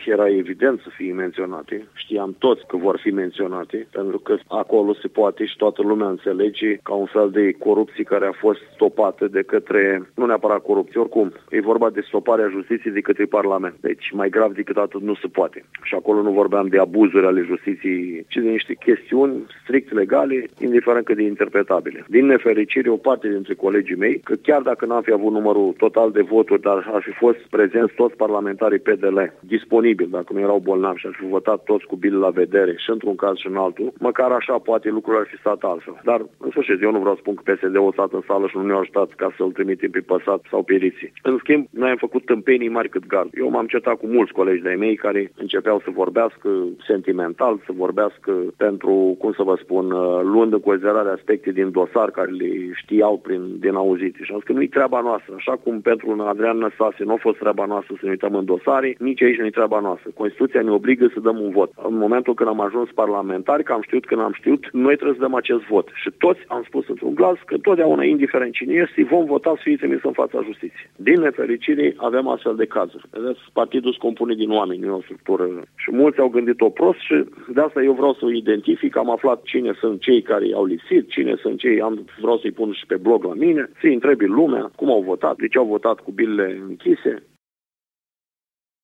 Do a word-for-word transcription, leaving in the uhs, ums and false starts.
era evident să fie menționate. Știam toți că vor fi menționate, pentru că acolo se poate și toată lumea înțelege ca un fel de corupție care a fost stopată de către, nu neapărat corupție, oricum, e vorba de stoparea justiției de către Parlament. Deci mai grav decât atât nu se poate. Și acolo nu vorbeam de abuzuri ale justiției, ci de niște chestiuni strict legale, indiferent cât de interpretabile. Din nefericire, o parte dintre colegii mei, că chiar dacă n-am fi avut numărul total de voturi, dar ar fi fost prezenți toți parlamentarii P D L disponibili, dacă nu erau bolnavi și ar fi votat toți cu bile la vedere și într-un caz și în altul, măcar așa poate lucrurile ar fi stat altfel. Dar, în sfârșit, eu nu vreau să spun că P S D-ul a stat în sală și nu ne-a ajutat ca să-l trimitem pe păsat sau pe riții. În schimb, noi am făcut tâmpenii mari cât gard. Eu m-am certat cu mulți colegi de-ai mei care începeau să vorbească sentimental, să vorbească pentru, cum să vă spun, luând în considerare aspecte din dosar care le știau prin, din auzite. Și am zis că nu-i treaba noastră. Așa cum pentru un Adrian Năstase nu a fost treaba noastră să ne uităm în dosare, nici aici nu-i treaba noastră. Constituția ne obligă să dăm un vot. În momentul când am ajuns parlamentari, că am știut când am știut, noi trebuie să dăm acest vot. Și toți am spus într-un glas că totdeauna, indiferent cine este, vom vota să fie trimis în fața justiției. Din nefericire, avem astfel de cazuri. Vedeți, partidul se compune din oameni, nu e o structură. Și mulți au gândit-o prost și de asta eu vreau să o identific. Am aflat cine sunt cei care au lipsit, cine sunt cei, am, vreau să-i pun și pe blog la mine, să-i întrebi lumea cum au votat, de ce au votat cu bilele închise.